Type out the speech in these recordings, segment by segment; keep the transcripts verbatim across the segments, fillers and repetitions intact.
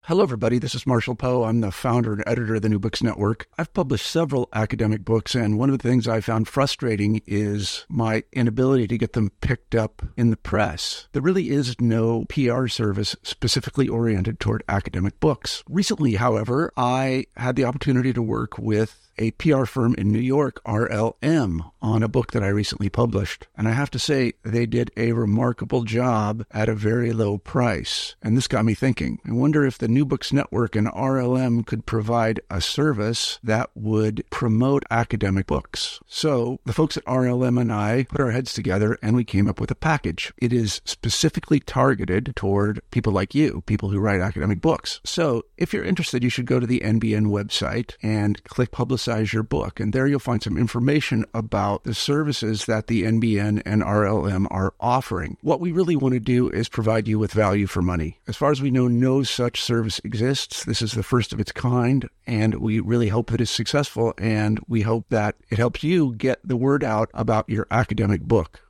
Hello, everybody. This is Marshall Poe. I'm the founder and editor of the New Books Network. I've published several academic books, and one of the things I found frustrating is my inability to get them picked up in the press. There really is no P R service specifically oriented toward academic books. Recently, however, I had the opportunity to work with a P R firm in New York, R L M, on a book that I recently published. And I have to say, they did a remarkable job at a very low price. And this got me thinking. I wonder if the New Books Network and R L M could provide a service that would promote academic books. So the folks at R L M and I put our heads together and we came up with a package. It is specifically targeted toward people like you, people who write academic books. So if you're interested, you should go to the N B N website and click Publicize your book, and there you'll find some information about the services that the N B N and R L M are offering. What we really want to do is provide you with value for money. As far as we know, no such service exists. This is the first of its kind, and we really hope that it's successful, and we hope that it helps you get the word out about your academic book.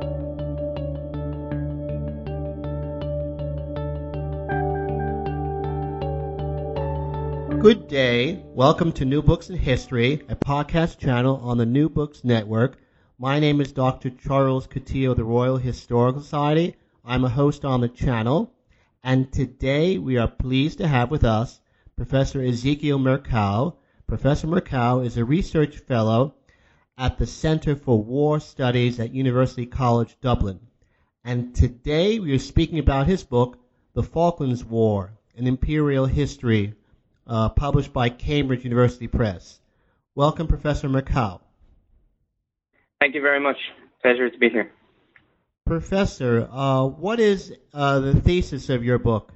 Good day. Welcome to New Books in History, a podcast channel on the New Books Network. My name is Doctor Charles Coutinho of the Royal Historical Society. I'm a host on the channel, and today we are pleased to have with us Professor Ezekiel Murkow. Professor Murkow is a research fellow at the Center for War Studies at University College Dublin. And today we are speaking about his book, The Falklands War, an Imperial History, Uh, published by Cambridge University Press. Welcome, Professor Murkow. Thank you very much. Pleasure to be here. Professor, uh, what is uh, the thesis of your book?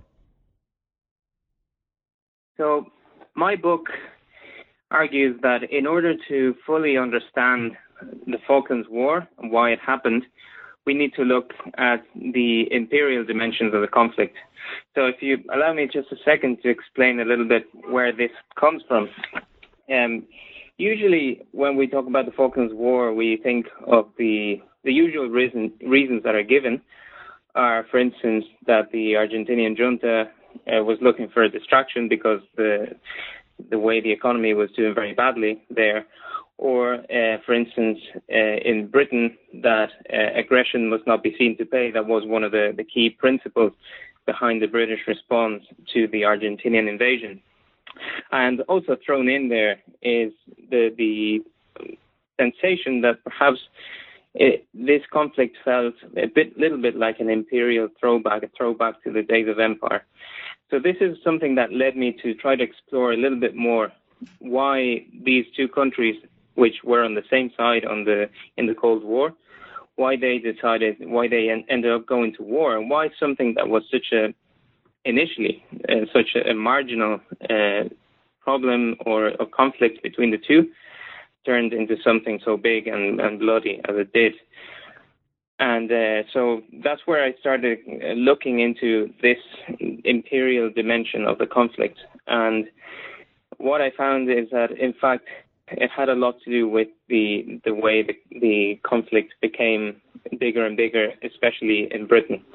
So, my book argues that in order to fully understand the Falklands War and why it happened, we need to look at the imperial dimensions of the conflict. So if you allow me just a second to explain a little bit where this comes from. Um, usually when we talk about the Falklands War, we think of the, the usual reason, reasons that are given are, for instance, that the Argentinian junta uh, was looking for a distraction because the, the way the economy was doing very badly there. Or, uh, for instance, uh, in Britain, that uh, aggression must not be seen to pay. That was one of the, the key principles behind the British response to the Argentinian invasion. And also thrown in there is the, the sensation that perhaps it, this conflict felt a bit, little bit like an imperial throwback, a throwback to the days of empire. So this is something that led me to try to explore a little bit more why these two countries, which were on the same side on the in the Cold War, why they decided, why they en- ended up going to war, and why something that was such a, initially, uh, such a, a marginal uh, problem or a conflict between the two turned into something so big and, and bloody as it did. And uh, so that's where I started looking into this imperial dimension of the conflict. And what I found is that, in fact, it had a lot to do with the the way the, the conflict became bigger and bigger, especially in Britain.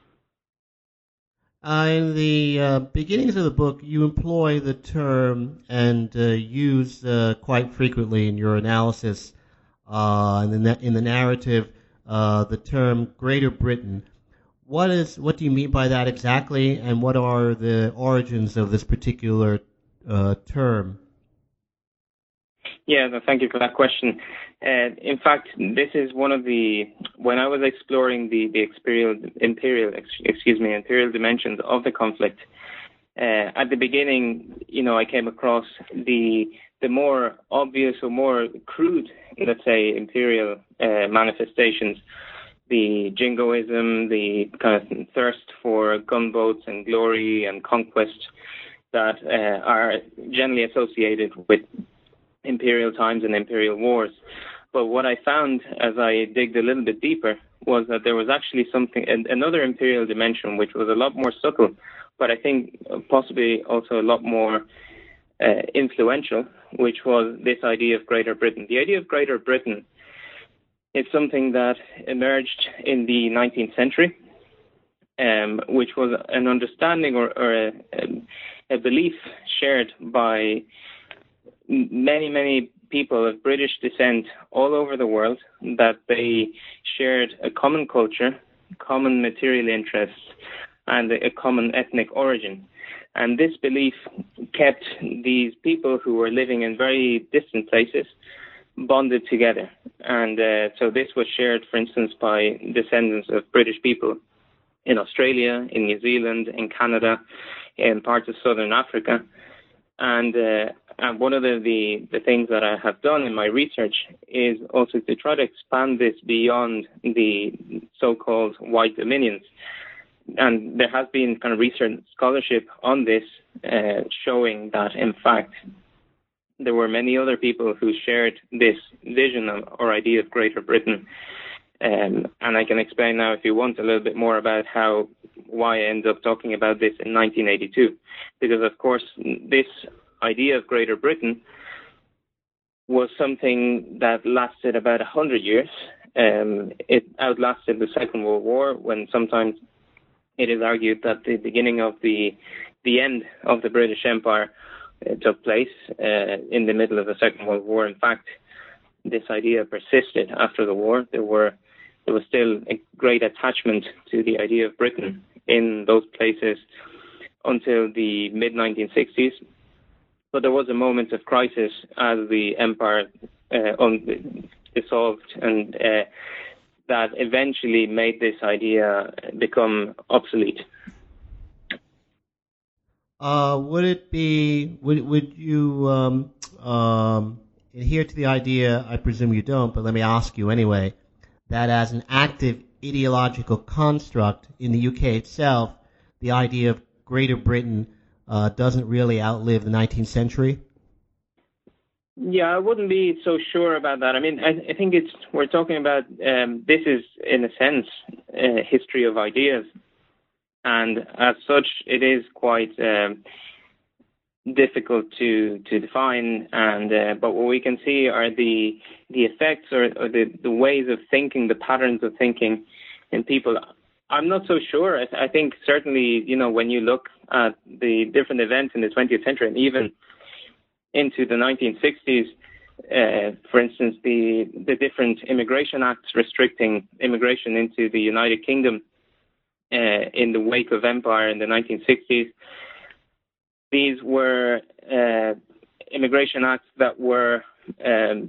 Uh, in the uh, beginnings of the book, you employ the term and uh, use uh, quite frequently in your analysis, uh, in, the na- in the narrative, uh, the term Greater Britain. What is what do you mean by that exactly, and what are the origins of this particular uh, term? Yeah, no, thank you for that question. Uh, in fact, this is one of the, when I was exploring the, the imperial, imperial, excuse me, imperial dimensions of the conflict, uh, at the beginning, you know, I came across the the more obvious or more crude, let's say, imperial uh, manifestations, the jingoism, the kind of thirst for gunboats and glory and conquest that uh, are generally associated with imperial times and imperial wars. But what I found as I digged a little bit deeper was that there was actually something, another imperial dimension, which was a lot more subtle, but I think possibly also a lot more uh, influential, which was this idea of Greater Britain. The idea of Greater Britain is something that emerged in the nineteenth century, um, which was an understanding or, or a, a belief shared by many, many people of British descent all over the world that they shared a common culture, common material interests, and a common ethnic origin. And this belief kept these people who were living in very distant places bonded together. And uh, so this was shared, for instance, by descendants of British people in Australia, in New Zealand, in Canada, in parts of southern Africa. And, uh, and one of the, the, the things that I have done in my research is also to try to expand this beyond the so-called white dominions. And there has been kind of research scholarship on this, uh, showing that, in fact, there were many other people who shared this vision of, or idea of Greater Britain. Um, and I can explain now, if you want, a little bit more about how why I ended up talking about this in nineteen eighty-two. Because, of course, this idea of Greater Britain was something that lasted about one hundred years. Um, it outlasted the Second World War, when sometimes it is argued that the beginning of the the end of the British Empire uh, took place uh, in the middle of the Second World War. In fact, this idea persisted after the war. There were there was still a great attachment to the idea of Britain in those places until the mid nineteen sixties. But there was a moment of crisis as the empire uh, un- dissolved, and uh, that eventually made this idea become obsolete. Uh, would it be, would, would you um, um, adhere to the idea, I presume you don't, but let me ask you anyway, that as an active ideological construct in the U K itself, the idea of Greater Britain uh, doesn't really outlive the nineteenth century? Yeah, I wouldn't be so sure about that. I mean, I, I think it's we're talking about um, this is, in a sense, a history of ideas, and as such, it is quite um, difficult to to define. And uh, but what we can see are the the effects or, or the the ways of thinking, the patterns of thinking in people. I'm not so sure. I, I think certainly, you know, when you look at the different events in the twentieth century, and even into the nineteen sixties, uh, for instance, the the different immigration acts restricting immigration into the United Kingdom uh, in the wake of empire in the nineteen sixties. These were uh, immigration acts that were, um,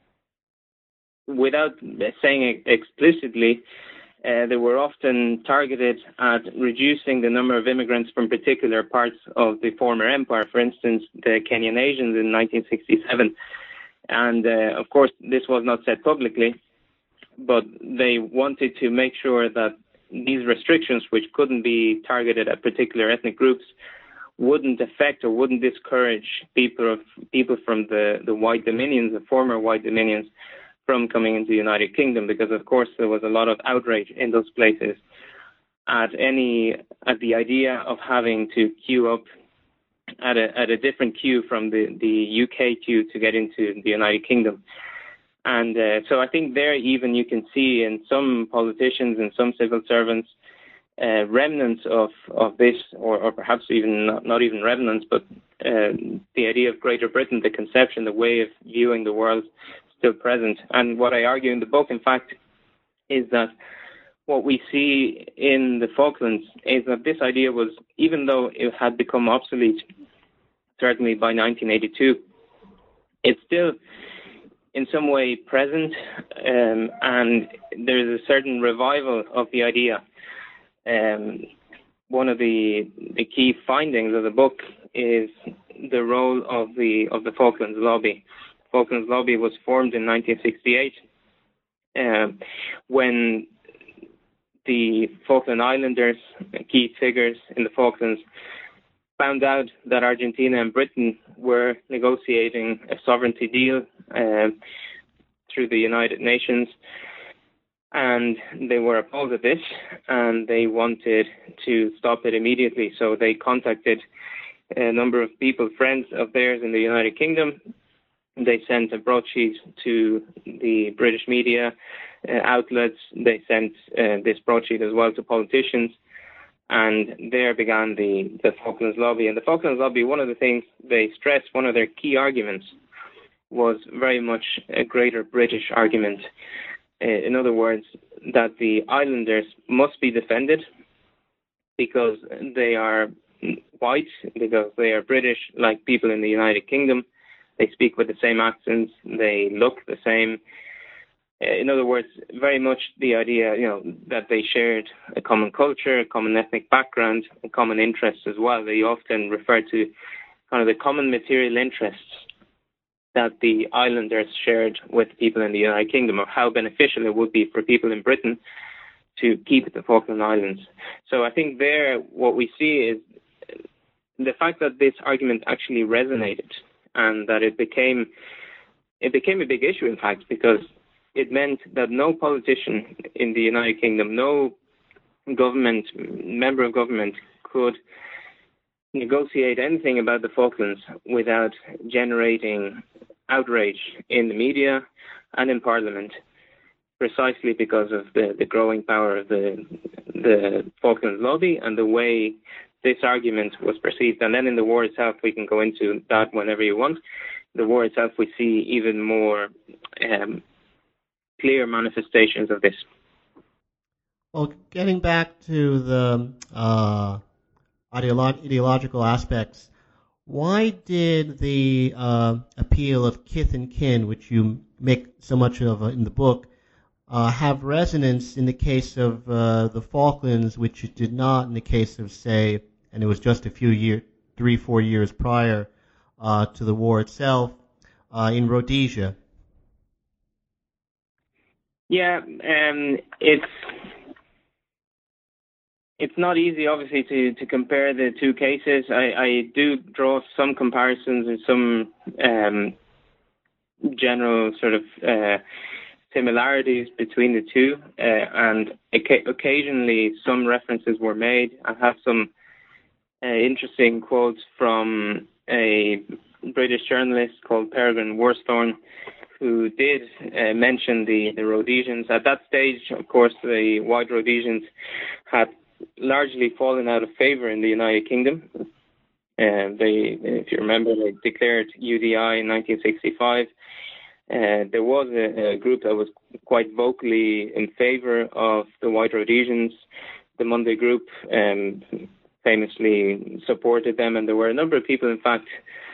without saying it explicitly, uh, they were often targeted at reducing the number of immigrants from particular parts of the former empire, for instance, the Kenyan Asians in nineteen sixty-seven. And, uh, of course, this was not said publicly, but they wanted to make sure that these restrictions, which couldn't be targeted at particular ethnic groups, wouldn't affect or wouldn't discourage people of people from the, the white dominions, the former white dominions, from coming into the United Kingdom, because of course there was a lot of outrage in those places at any at the idea of having to queue up at a at a different queue from the, the U K queue to get into the United Kingdom. And uh, so I think there even you can see in some politicians and some civil servants Uh, remnants of, of this, or, or perhaps even not, not even remnants, but uh, the idea of Greater Britain, the conception, the way of viewing the world still present. And what I argue in the book, in fact, is that what we see in the Falklands is that this idea was, even though it had become obsolete, certainly by nineteen eighty-two, it's still in some way present, um, and there is a certain revival of the idea. Um, one of the the key findings of the book is the role of the of the Falklands Lobby. Falklands Lobby was formed in nineteen sixty-eight um, when the Falkland Islanders, key figures in the Falklands, found out that Argentina and Britain were negotiating a sovereignty deal uh, through the United Nations. And they were appalled at this, and they wanted to stop it immediately. So they contacted a number of people, friends of theirs in the United Kingdom. They sent a broadsheet to the British media uh, outlets. They sent uh, this broadsheet as well to politicians. And there began the, the Falklands Lobby. And the Falklands Lobby, one of the things they stressed, one of their key arguments, was very much a greater British argument. Uh, in other words, that the islanders must be defended because they are white, because they are British, like people in the United Kingdom. They speak with the same accents, they look the same. In other words, very much the idea, you know, that they shared a common culture, a common ethnic background, a common interest as well. They often refer to kind of the common material interests that the islanders shared with people in the United Kingdom, or how beneficial it would be for people in Britain to keep the Falkland Islands. So I think there what we see is the fact that this argument actually resonated, and that it became it became a big issue, in fact, because it meant that no politician in the United Kingdom, no government, member of government could negotiate anything about the Falklands without generating outrage in the media and in Parliament, precisely because of the, the growing power of the, the Falklands Lobby and the way this argument was perceived. And then in the war itself, we can go into that whenever you want. The war itself, we see even more um, clear manifestations of this. Well, getting back to the uh, ideolo- ideological aspects, why did the uh, appeal of kith and kin, which you make so much of uh, in the book, uh, have resonance in the case of uh, the Falklands, which it did not in the case of, say, and it was just a few years, three, four years prior uh, to the war itself, uh, in Rhodesia? Yeah, um, it's it's not easy, obviously, to, to compare the two cases. I, I do draw some comparisons and some um, general sort of uh, similarities between the two, uh, and oca- occasionally some references were made. I have some uh, interesting quotes from a British journalist called Peregrine Worsthorne, who did uh, mention the, the Rhodesians. At that stage, of course, the white Rhodesians had largely fallen out of favour in the United Kingdom. Uh, they, if you remember, they declared U D I in nineteen sixty-five. Uh, there was a, a group that was quite vocally in favour of the white Rhodesians. The Monday Group um, famously supported them, and there were a number of people, in fact,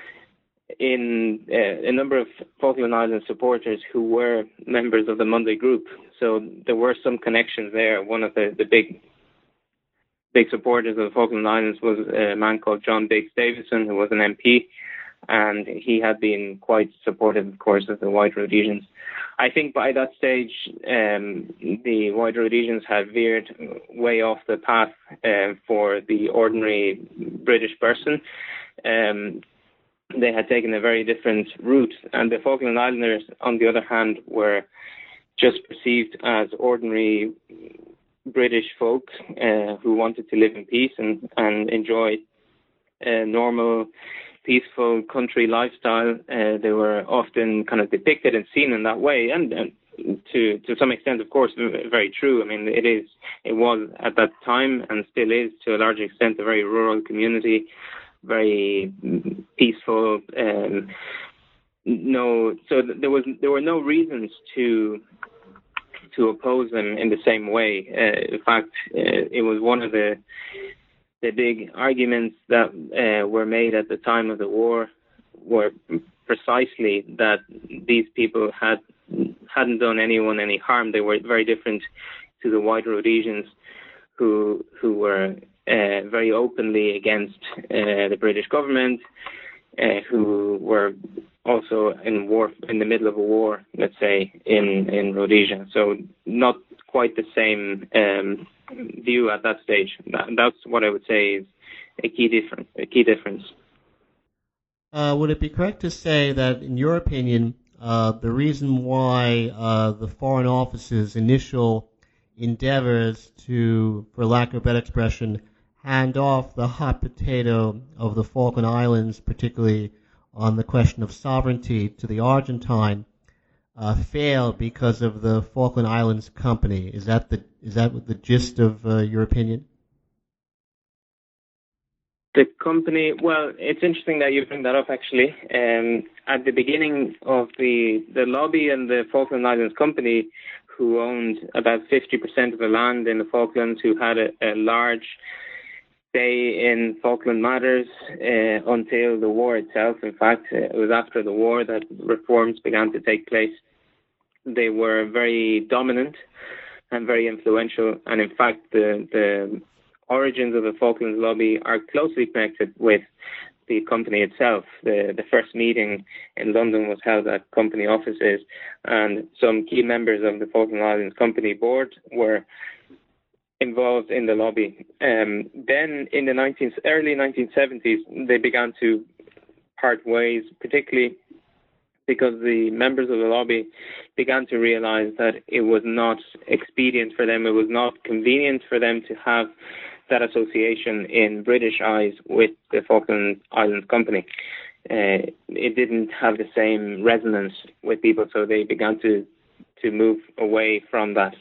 in uh, a number of Falkland Island supporters who were members of the Monday Group. So there were some connections there. One of the, the big big supporters of the Falkland Islands was a man called John Biggs Davison, who was an M P, and he had been quite supportive, of course, of the white Rhodesians. I think by that stage, um, the white Rhodesians had veered way off the path uh, for the ordinary British person. Um, they had taken a very different route, and the Falkland Islanders, on the other hand, were just perceived as ordinary British folk uh, who wanted to live in peace and, and enjoy a normal, peaceful country lifestyle. Uh, they were often kind of depicted and seen in that way, and, and to to some extent, of course, very true. I mean, it is, it was at that time and still is to a large extent a very rural community, very peaceful. Um, no, so there was there were no reasons to. to oppose them in the same way. Uh, in fact, uh, it was one of the the big arguments that uh, were made at the time of the war, were precisely that these people had hadn't done anyone any harm. They were very different to the white Rhodesians, who who were uh, very openly against uh, the British government, uh, who were also in war, in the middle of a war, let's say, in, in Rhodesia. So not quite the same um, view at that stage. That, that's what I would say is a key difference. A key difference. Uh, would it be correct to say that, in your opinion, uh, the reason why uh, the Foreign Office's initial endeavors to, for lack of a better expression, hand off the hot potato of the Falkland Islands, particularly on the question of sovereignty, to the Argentine, uh, failed because of the Falkland Islands Company? Is that the is that the gist of uh, your opinion? The company, well, it's interesting that you bring that up, actually. Um, at the beginning of the, the lobby and the Falkland Islands Company, who owned about fifty percent of the land in the Falklands, who had a, a large say in Falkland matters uh, until the war itself. In fact, it was after the war that reforms began to take place. They were very dominant and very influential, and in fact, the, the origins of the Falklands lobby are closely connected with the company itself. The, the first meeting in London was held at company offices, and some key members of the Falkland Islands Company board were involved in the lobby. Um, then in the nineteen, early nineteen seventies, they began to part ways, particularly because the members of the lobby began to realize that it was not expedient for them, it was not convenient for them to have that association in British eyes with the Falkland Islands Company. Uh, it didn't have the same resonance with people, so they began to, to move away from that.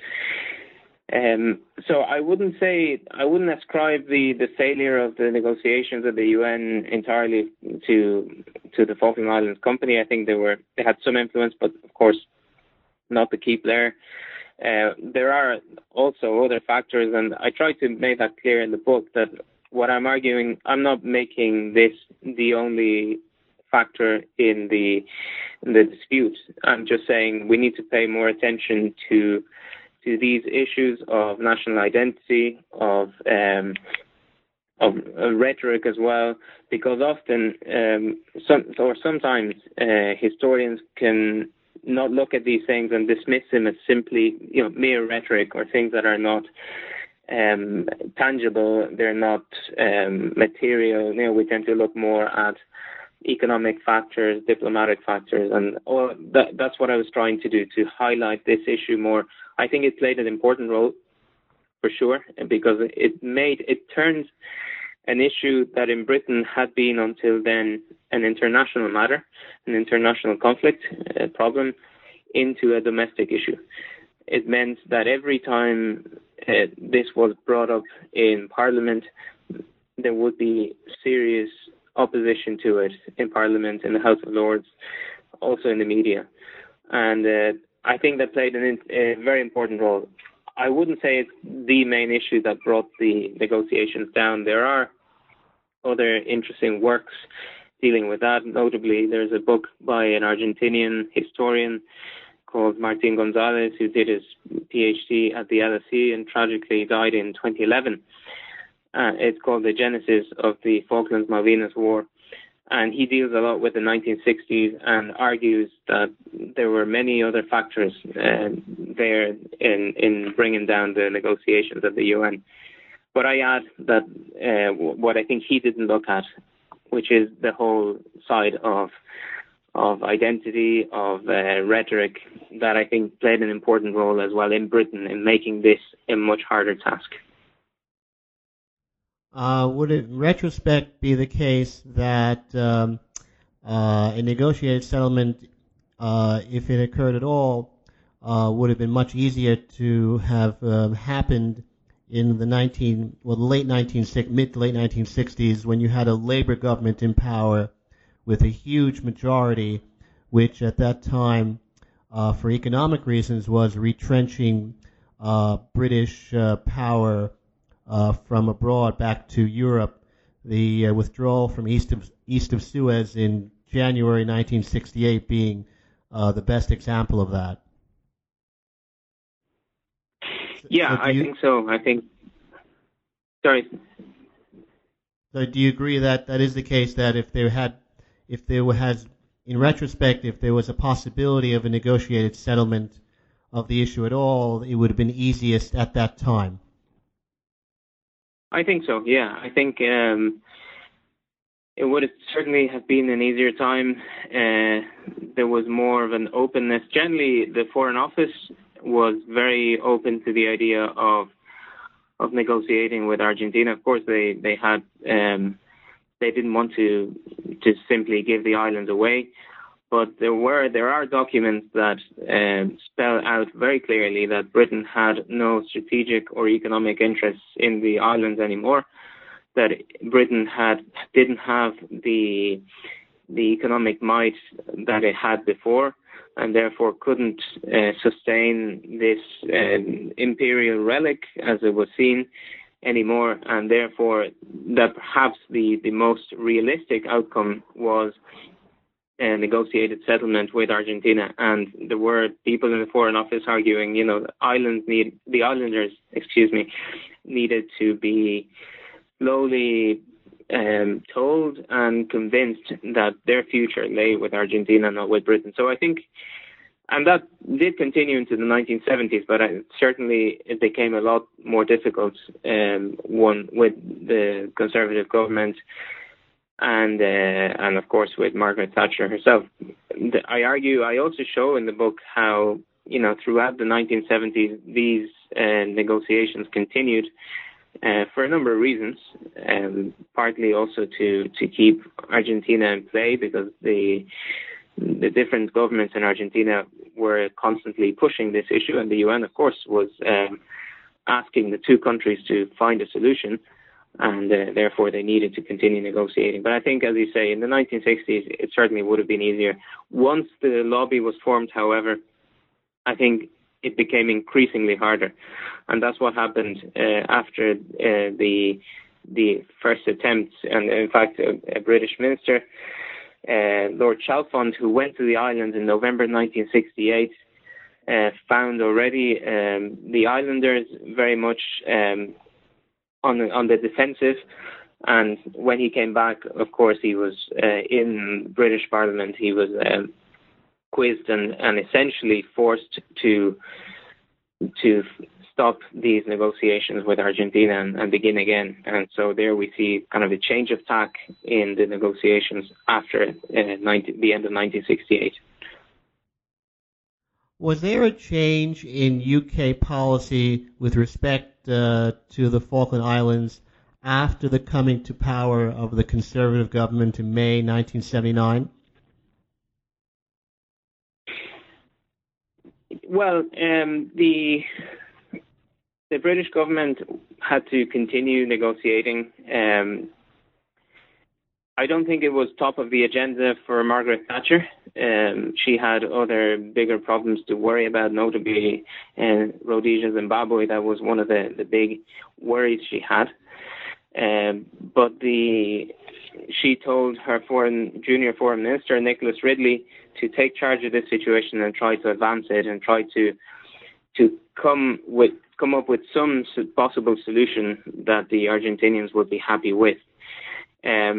Um, so I wouldn't say, I wouldn't ascribe the, the failure of the negotiations at the U N entirely to to the Falkland Islands Company. I think they were they had some influence, but of course not the key player. Uh, there are also other factors, and I try to make that clear in the book that what I'm arguing, I'm not making this the only factor in the in the dispute. I'm just saying we need to pay more attention to to these issues of national identity, of um, of uh, rhetoric as well, because often, um, some or sometimes, uh, historians can not look at these things and dismiss them as simply, you know, mere rhetoric or things that are not um, tangible. They're not um, material. You know, we tend to look more at economic factors, diplomatic factors, and all that, that's what I was trying to do, to highlight this issue more. I think it played an important role, for sure, because it made, it turned an issue that in Britain had been until then an international matter, an international conflict, a problem, into a domestic issue. It meant that every time uh, this was brought up in Parliament, there would be serious opposition to it in Parliament, in the House of Lords, also in the media. And uh, I think that played an, a very important role. I wouldn't say it's the main issue that brought the negotiations down. There are other interesting works dealing with that. Notably, there's a book by an Argentinian historian called Martín González, who did his PhD at the L S E and tragically died in twenty eleven. Uh, it's called The Genesis of the Falklands-Malvinas War. And he deals a lot with the nineteen sixties and argues that there were many other factors uh, there in, in bringing down the negotiations at the U N. But I add that uh, what I think he didn't look at, which is the whole side of of identity, of uh, rhetoric, that I think played an important role as well in Britain in making this a much harder task. Uh, would it, in retrospect, be the case that um, uh, a negotiated settlement, uh, if it occurred at all, uh, would have been much easier to have um, happened in the nineteen, well, the late nineteen mid to late nineteen sixties, when you had a Labour government in power with a huge majority, which at that time, uh, for economic reasons, was retrenching uh, British uh, power Uh, from abroad back to Europe. The uh, withdrawal from east of east of Suez in January nineteen sixty-eight being uh, the best example of that. Yeah, so I you, think so. I think. Sorry. So do you agree that that is the case? That if there had, if there has, in retrospect, if there was a possibility of a negotiated settlement of the issue at all, it would have been easiest at that time. I think so, yeah. I think um, it would certainly have been an easier time. Uh, there was more of an openness. Generally, the Foreign Office was very open to the idea of of negotiating with Argentina. Of course, they they had um, they didn't want to to simply give the islands away, but there were there are documents that um, spell out very clearly that Britain had no strategic or economic interests in the islands anymore. that Britain had didn't have the the economic might that it had before, and therefore couldn't uh, sustain this um, imperial relic as it was seen anymore, and therefore that perhaps the, the most realistic outcome was a negotiated settlement with Argentina. And there were people in the Foreign Office arguing, you know, the islands need the islanders, excuse me, needed to be slowly um, told and convinced that their future lay with Argentina, not with Britain. So I think, and that did continue into the nineteen seventies, but I, certainly it became a lot more difficult, um, one with the Conservative government and, uh, and of course, with Margaret Thatcher herself. I argue, I also show in the book how, you know, throughout the nineteen seventies, these uh, negotiations continued uh, for a number of reasons, um, partly also to, to keep Argentina in play, because the the different governments in Argentina were constantly pushing this issue, and the U N, of course, was um, asking the two countries to find a solution, and uh, therefore they needed to continue negotiating. But I think, as you say, in the nineteen sixties, it certainly would have been easier. Once the lobby was formed, however, I think it became increasingly harder, and that's what happened uh, after uh, the the first attempts. And in fact, a, a British minister, Uh, Lord Chalfont, who went to the island in November nineteen sixty-eight, uh, found already um, the islanders very much um, on the, on the defensive. And when he came back, of course, he was uh, in British Parliament. He was um, quizzed and, and essentially forced to to stop these negotiations with Argentina and, and begin again. And so there we see kind of a change of tack in the negotiations after uh, nineteen, the end of nineteen sixty-eight. Was there a change in U K policy with respect uh, to the Falkland Islands after the coming to power of the Conservative government in May nineteen seventy-nine? Well, um, the The British government had to continue negotiating. Um, I don't think it was top of the agenda for Margaret Thatcher. Um, she had other bigger problems to worry about, notably uh, Rhodesia, Zimbabwe. That was one of the, the big worries she had. Um, but the she told her foreign junior foreign minister, Nicholas Ridley, to take charge of this situation and try to advance it and try to to come with come up with some possible solution that the Argentinians would be happy with. Um,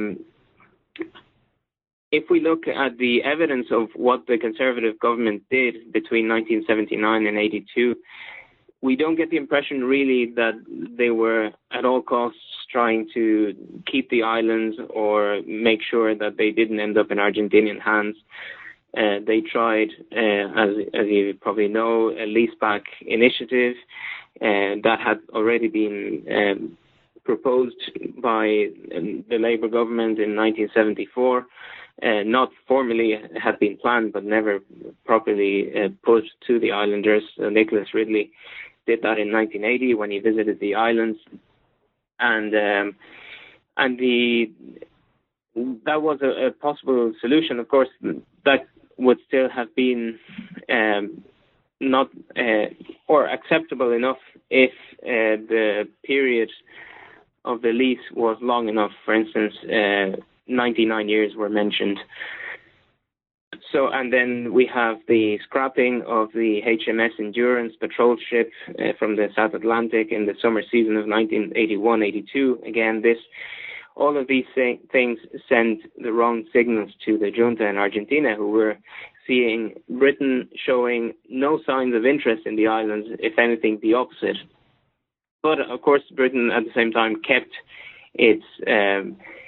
if we look at the evidence of what the Conservative government did between nineteen seventy-nine and eighty-two, we don't get the impression really that they were at all costs trying to keep the islands or make sure that they didn't end up in Argentinian hands. Uh, they tried, uh, as, as you probably know, a leaseback initiative uh, that had already been um, proposed by um, the Labour government in nineteen seventy-four. Uh, not formally had been planned, but never properly uh, put to the islanders. Uh, Nicholas Ridley did that in nineteen eighty when he visited the islands, and um, and the that was a, a possible solution. Of course, that would still have been um, not uh, or acceptable enough if uh, the period of the lease was long enough. For instance, uh, ninety-nine years were mentioned. So, and then we have the scrapping of the H M S Endurance patrol ship uh, from the South Atlantic in the summer season of nineteen eighty-one eighty-two. Again, this all of these th- things sent the wrong signals to the junta in Argentina, who were seeing Britain showing no signs of interest in the islands, if anything, the opposite. But, of course, Britain at the same time kept its um,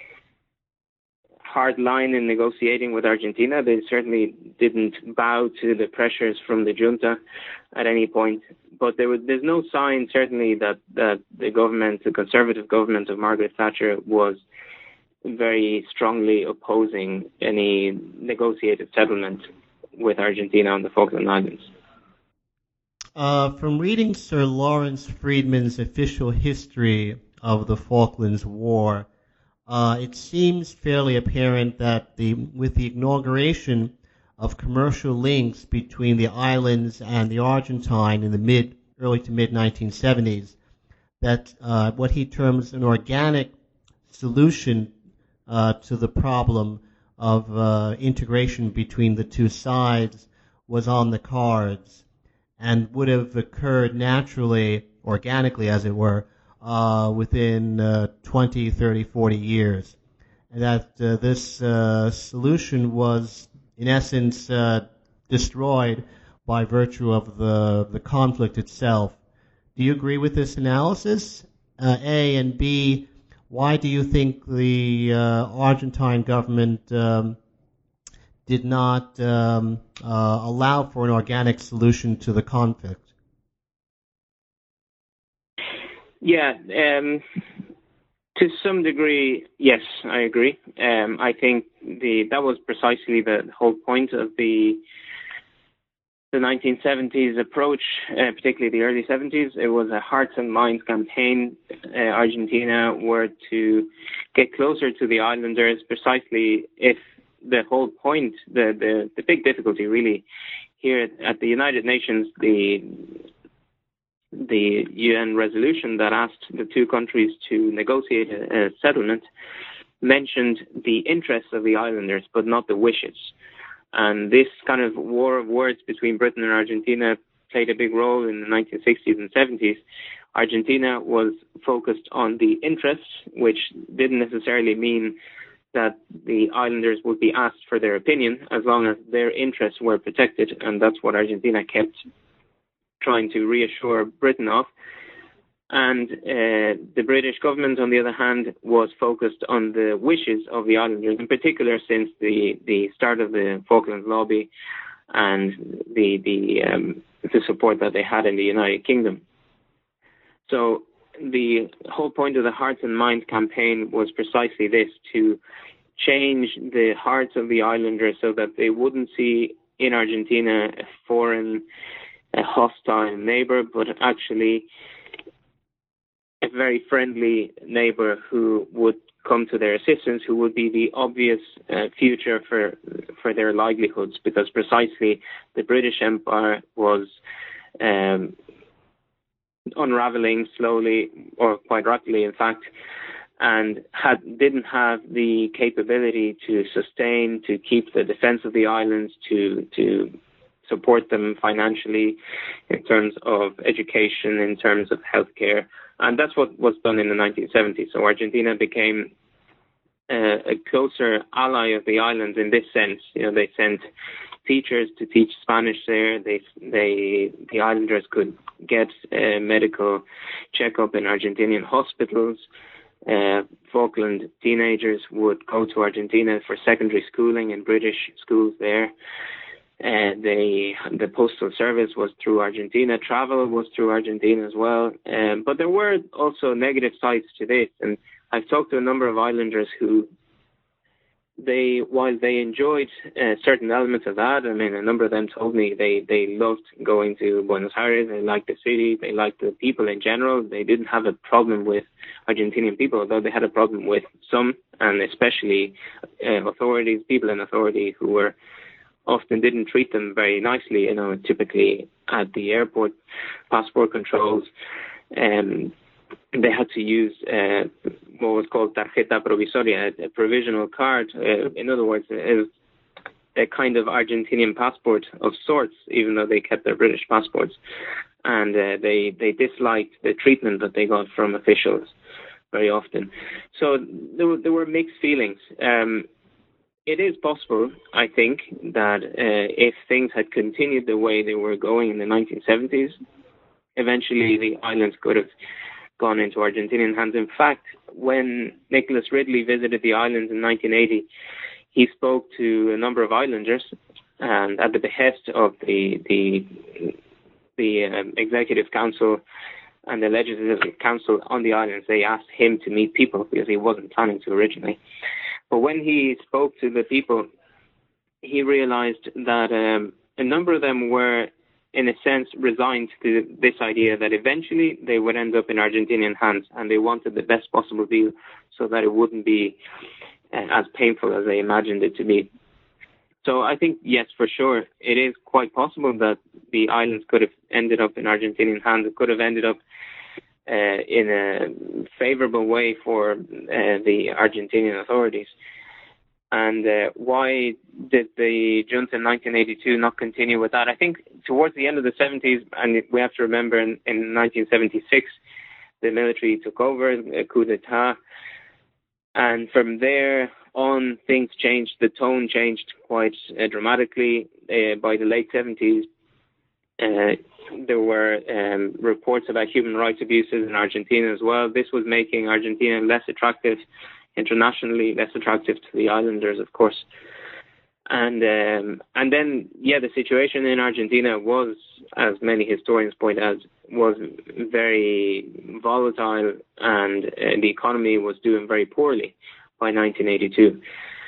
hard line in negotiating with Argentina. They certainly didn't bow to the pressures from the junta at any point. But there was, there's no sign, certainly, that, that the government, the Conservative government of Margaret Thatcher, was very strongly opposing any negotiated settlement with Argentina on the Falkland Islands. Uh, from reading Sir Lawrence Freedman's official history of the Falklands War. Uh, it seems fairly apparent that the with the inauguration of commercial links between the islands and the Argentine in the mid early to mid nineteen seventies, that uh, what he terms an organic solution uh, to the problem of uh, integration between the two sides was on the cards and would have occurred naturally, organically as it were, uh, within uh, twenty, thirty, forty years. And that uh, this uh, solution was, in essence, uh, destroyed by virtue of the, the conflict itself. Do you agree with this analysis? Uh, A, and B, why do you think the uh, Argentine government um, did not um, uh, allow for an organic solution to the conflict? Yeah, um, to some degree, yes, I agree. Um, I think the that was precisely the whole point of the the nineteen seventies approach, uh, particularly the early seventies. It was a hearts and minds campaign. Uh, Argentina were to get closer to the islanders precisely if the whole point, the, the, the big difficulty really here at, at the United Nations, the the U N resolution that asked the two countries to negotiate a, a settlement mentioned the interests of the islanders, but not the wishes. And this kind of war of words between Britain and Argentina played a big role in the nineteen sixties and seventies. Argentina was focused on the interests, which didn't necessarily mean that the islanders would be asked for their opinion as long as their interests were protected. And that's what Argentina kept trying to reassure Britain of. And uh, the British government, on the other hand, was focused on the wishes of the islanders, in particular since the, the start of the Falklands lobby and the the, um, the support that they had in the United Kingdom. So the whole point of the Hearts and Minds campaign was precisely this, to change the hearts of the islanders so that they wouldn't see in Argentina a foreign, a hostile neighbor, but actually a very friendly neighbor who would come to their assistance, who would be the obvious uh, future for for their livelihoods, because precisely the British Empire was um, unraveling slowly, or quite rapidly, in fact, and had didn't have the capability to sustain, to keep the defense of the islands, to to support them financially in terms of education, in terms of healthcare. And that's what was done in the nineteen seventies. So Argentina became uh, a closer ally of the islands in this sense. You know, they sent teachers to teach Spanish there. They, they, the islanders could get a medical checkup in Argentinian hospitals. Uh, Falkland teenagers would go to Argentina for secondary schooling in British schools there. Uh, they, the postal service was through Argentina. Travel was through Argentina as well. Um, but there were also negative sides to this. And I've talked to a number of islanders who, they, while they enjoyed uh, certain elements of that, I mean, a number of them told me they, they loved going to Buenos Aires. They liked the city. They liked the people in general. They didn't have a problem with Argentinian people, although they had a problem with some, and especially uh, authorities, people in authority who were often didn't treat them very nicely, you know, typically at the airport, passport controls. Um, they had to use uh, what was called tarjeta provisoria, a provisional card. Uh, in other words, a, a kind of Argentinian passport of sorts, even though they kept their British passports. And uh, they, they disliked the treatment that they got from officials very often. So there were, there were mixed feelings. Um, It is possible, I think, that uh, if things had continued the way they were going in the nineteen seventies, eventually the islands could have gone into Argentinian hands. In fact, when Nicholas Ridley visited the islands in nineteen eighty, he spoke to a number of islanders, and at the behest of the the, the um, Executive Council and the Legislative Council on the islands, they asked him to meet people because he wasn't planning to originally. But when he spoke to the people, he realized that um, a number of them were in a sense, resigned to this idea that eventually they would end up in Argentinian hands, and they wanted the best possible deal so that it wouldn't be uh, as painful as they imagined it to be. So I think, yes, for sure, it is quite possible that the islands could have ended up in Argentinian hands. It could have ended up uh, in a favorable way for uh, the Argentinian authorities. And uh, why did the junta in nineteen eighty-two not continue with that? I think towards the end of the seventies, and we have to remember in, in nineteen seventy-six, the military took over, a coup d'etat. And from there on, things changed. The tone changed quite uh, dramatically. Uh, by the late seventies, uh, there were um, reports about human rights abuses in Argentina as well. This was making Argentina less attractive internationally, less attractive to the islanders, of course. And um, and then, yeah, the situation in Argentina was, as many historians point out, was very volatile, and uh, the economy was doing very poorly by nineteen eighty-two.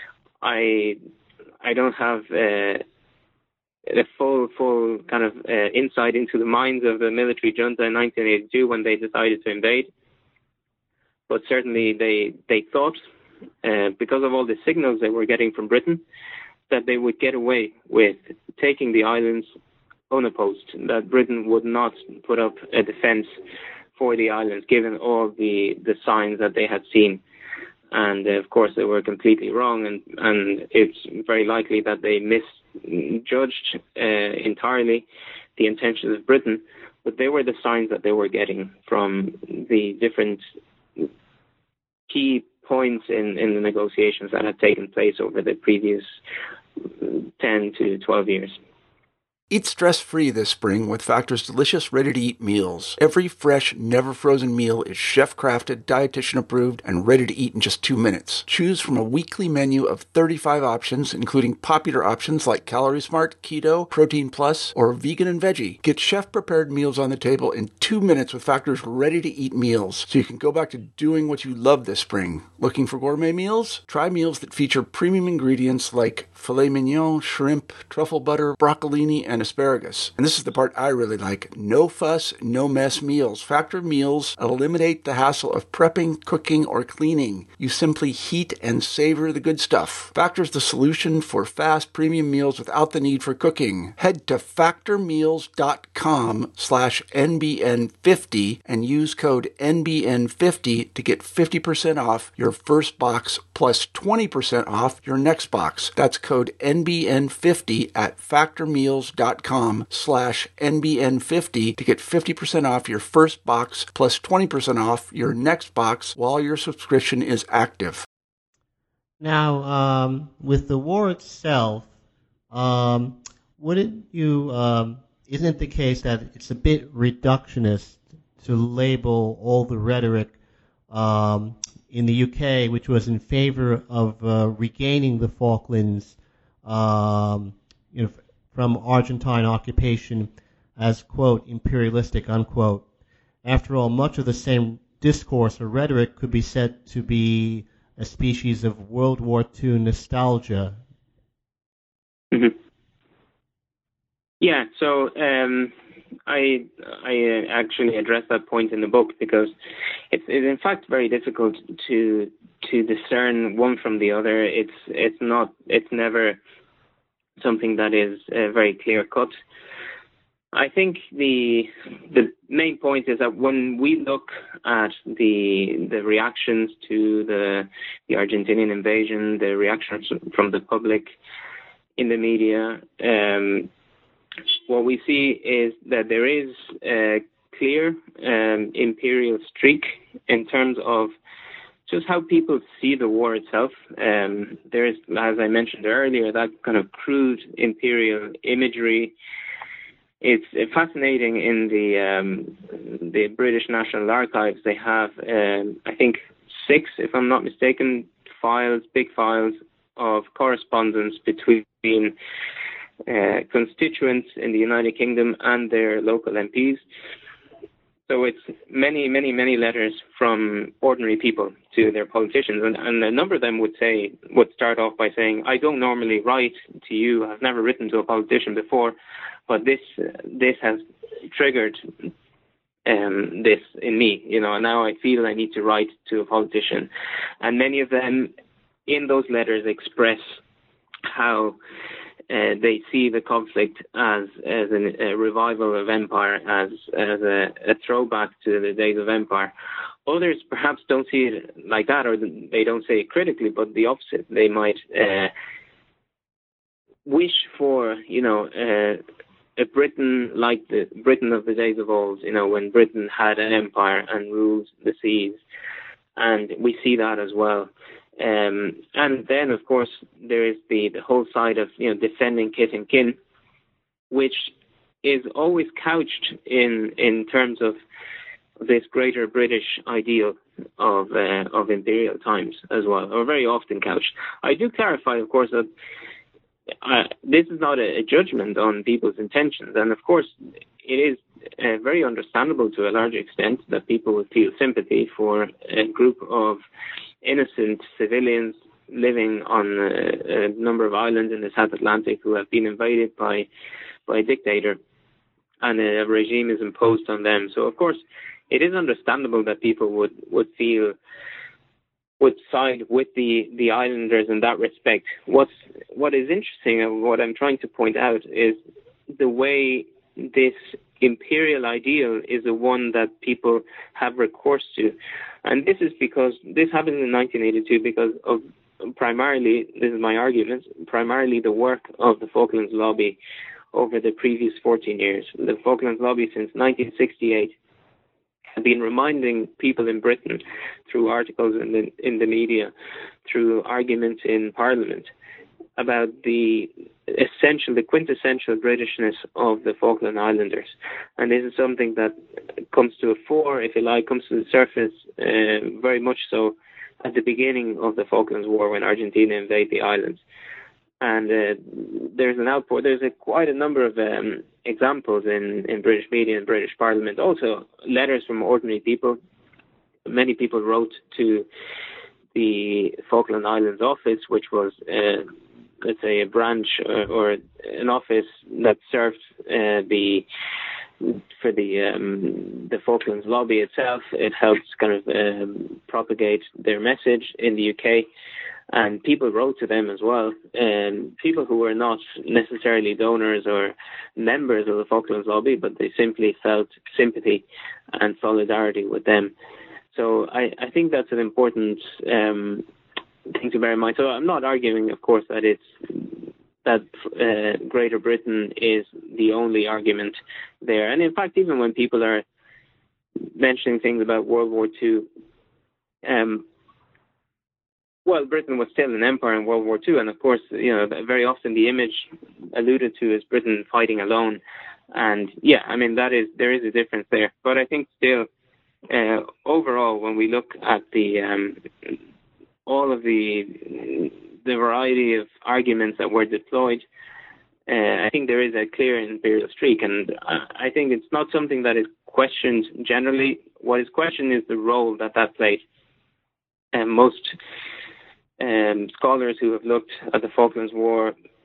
I I don't have uh, a full full kind of uh, insight into the minds of the military junta in nineteen eighty-two when they decided to invade. But certainly they, they thought, uh, because of all the signals they were getting from Britain, that they would get away with taking the islands unopposed, that Britain would not put up a defense for the islands, given all the, the signs that they had seen. And, uh, of course, they were completely wrong, and, and it's very likely that they misjudged uh, entirely the intentions of Britain, but they were the signs that they were getting from the different key points in, in the negotiations that had taken place over the previous ten to twelve years. Eat stress-free this spring with Factor's delicious, ready-to-eat meals. Every fresh, never-frozen meal is chef-crafted, dietitian-approved, and ready to eat in just two minutes. Choose from a weekly menu of thirty-five options, including popular options like Calorie Smart, Keto, Protein Plus, or Vegan and Veggie. Get chef-prepared meals on the table in two minutes with Factor's ready-to-eat meals, so you can go back to doing what you love this spring. Looking for gourmet meals? Try meals that feature premium ingredients like filet mignon, shrimp, truffle butter, broccolini, and asparagus. And this is the part I really like. No fuss, no mess meals. Factor meals eliminate the hassle of prepping, cooking, or cleaning. You simply heat and savor the good stuff. Factor's the solution for fast premium meals without the need for cooking. Head to factormeals.com slash NBN50 and use code N B N fifty to get fifty percent off your first box plus twenty percent off your next box. That's code N B N fifty at factormeals.com slash N B N fifty to get fifty percent off your first box plus twenty percent off your next box while your subscription is active. Now, um, with the war itself, um, wouldn't you, um, isn't it the case that it's a bit reductionist to label all the rhetoric um, in the U K, which was in favor of uh, regaining the Falklands, um, you know, from Argentine occupation as, quote, imperialistic, unquote. After all, much of the same discourse or rhetoric could be said to be a species of World War Two nostalgia. Mm-hmm. Yeah, so um, I I actually address that point in the book because it's, it's in fact very difficult to to discern one from the other. It's it's not it's never something that is uh, very clear cut. I think the the main point is that when we look at the the reactions to the the Argentinian invasion, the reactions from the public in the media, um, what we see is that there is a clear um, imperial streak in terms of just how people see the war itself. Um, there is, as I mentioned earlier, that kind of crude imperial imagery. It's uh, fascinating. In the um, the British National Archives, they have, um, I think, six, if I'm not mistaken, files, big files of correspondence between uh, constituents in the United Kingdom and their local M Ps. So it's many, many, many letters from ordinary people to their politicians. And, and a number of them would say, would start off by saying, I don't normally write to you. I've never written to a politician before, but this, this has triggered um, this in me, you know, and now I feel I need to write to a politician. And many of them in those letters express how Uh, they see the conflict as as an, a revival of empire, as as a, a throwback to the days of empire. Others perhaps don't see it like that, or they don't say it critically, but the opposite. They might uh, wish for, you know, uh, a Britain like the Britain of the days of old, you know, when Britain had an empire and ruled the seas, and we see that as well. Um, and then, of course, there is the, the whole side of, you know, defending kith and kin, which is always couched in in terms of this greater British ideal of uh, of imperial times as well, or very often couched. I do clarify, of course, that uh, this is not a, a judgment on people's intentions, and of course, it is uh, very understandable to a large extent that people would feel sympathy for a group of innocent civilians living on a, a number of islands in the South Atlantic who have been invaded by by a dictator, and a regime is imposed on them. So, of course, it is understandable that people would, would feel, would side with the, the islanders in that respect. What's, what is interesting, and what I'm trying to point out, is the way this imperial ideal is the one that people have recourse to. And this is because, this happened in nineteen eighty-two because of primarily, this is my argument, primarily the work of the Falklands Lobby over the previous fourteen years. The Falklands Lobby since nineteen sixty-eight have been reminding people in Britain through articles in the, in the media, through arguments in Parliament, about the essential, the quintessential Britishness of the Falkland Islanders. And this is something that comes to a fore, if you like, comes to the surface uh, very much so at the beginning of the Falklands War when Argentina invaded the islands. And uh, there's an outpour, there's a, quite a number of um, examples in, in British media and British Parliament, also letters from ordinary people. Many people wrote to the Falkland Islands office, which was uh, let's say a branch or, or an office that served uh, the for the um, the Falklands Lobby itself. It helps kind of um, propagate their message in the U K, and people wrote to them as well. And people who were not necessarily donors or members of the Falklands Lobby, but they simply felt sympathy and solidarity with them. So I, I think that's an important Um, thing to bear in mind. So I'm not arguing, of course, that it's that uh, Greater Britain is the only argument there. And in fact, even when people are mentioning things about World War Two, um, well, Britain was still an empire in World War Two, and of course, you know, very often the image alluded to is Britain fighting alone. And yeah, I mean, that is there is a difference there. But I think still, uh, overall, when we look at the um, all of the the variety of arguments that were deployed, uh, I think there is a clear imperial streak, and uh, I think it's not something that is questioned generally. What is questioned is the role that that played. And most um, scholars who have looked at the Falklands War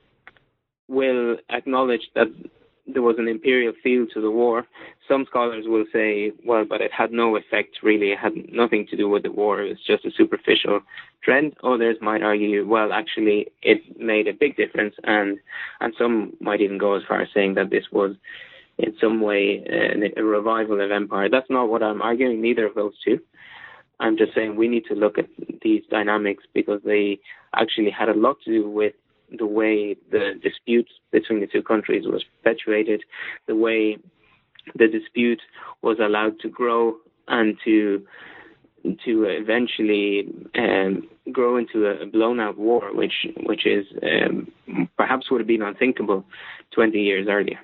will acknowledge that there was an imperial feel to the war. Some scholars will say, well, but it had no effect really. It had nothing to do with the war. It was just a superficial trend. Others might argue, well, actually, it made a big difference. And, and some might even go as far as saying that this was in some way a, a revival of empire. That's not what I'm arguing, neither of those two. I'm just saying we need to look at these dynamics because they actually had a lot to do with the way the dispute between the two countries was perpetuated, the way the dispute was allowed to grow and to to eventually um, grow into a blown-out war, which which is um, perhaps would have been unthinkable twenty years earlier.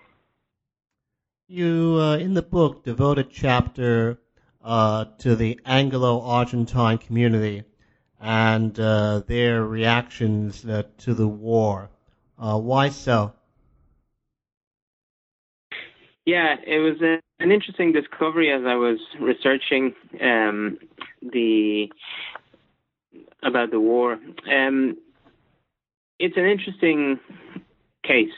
You, uh, in the book, devote a chapter uh, to the Anglo-Argentine community and uh, their reactions uh, to the war. Uh, why so? Yeah, it was a, an interesting discovery as I was researching um, the about the war. Um, it's an interesting case.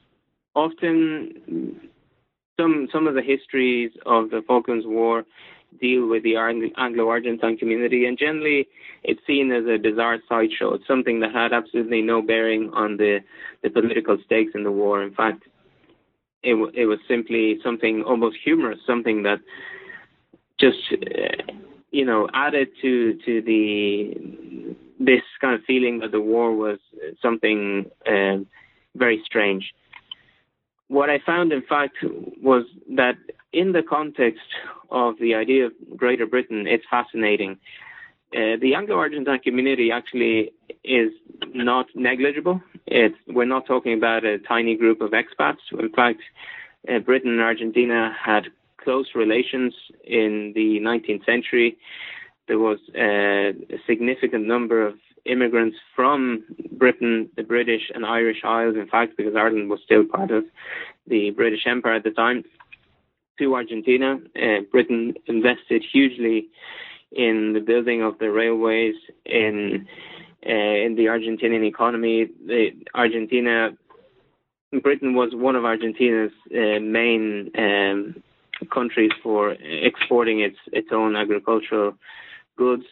Often, some some of the histories of the Falklands War deal with the Anglo-Argentine community, and generally it's seen as a bizarre sideshow. It's something that had absolutely no bearing on the, the political stakes in the war. In fact, it, w- it was simply something almost humorous, something that just, uh, you know, added to, to the this kind of feeling that the war was something uh, very strange. What I found, in fact, was that in the context of the idea of Greater Britain, it's fascinating. Uh, the Anglo-Argentine community actually is not negligible. It's, we're not talking about a tiny group of expats. In fact, uh, Britain and Argentina had close relations in the nineteenth century. There was uh, a significant number of immigrants from Britain, the British and Irish Isles, in fact, because Ireland was still part of the British Empire at the time, to Argentina. Uh, Britain invested hugely in the building of the railways, in uh, in the Argentinian economy. The Argentina, Britain was one of Argentina's uh, main um, countries for exporting its its own agricultural goods.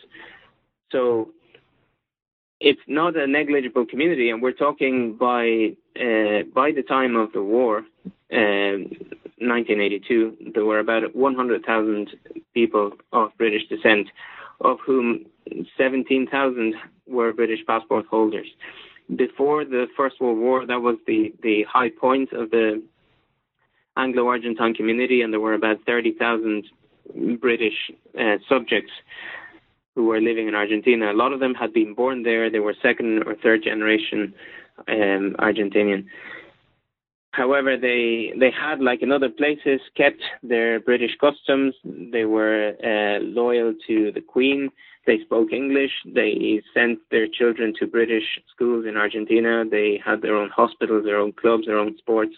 So it's not a negligible community, and we're talking by uh, by the time of the war, um, nineteen eighty-two, there were about one hundred thousand people of British descent, of whom seventeen thousand were British passport holders. Before the First World War, that was the, the high point of the Anglo-Argentine community, and there were about thirty thousand British uh, subjects who were living in Argentina. A lot of them had been born there. They were second or third generation um, Argentinian. However, they they had, like in other places, kept their British customs. They were uh, loyal to the Queen. They spoke English. They sent their children to British schools in Argentina. They had their own hospitals, their own clubs, their own sports.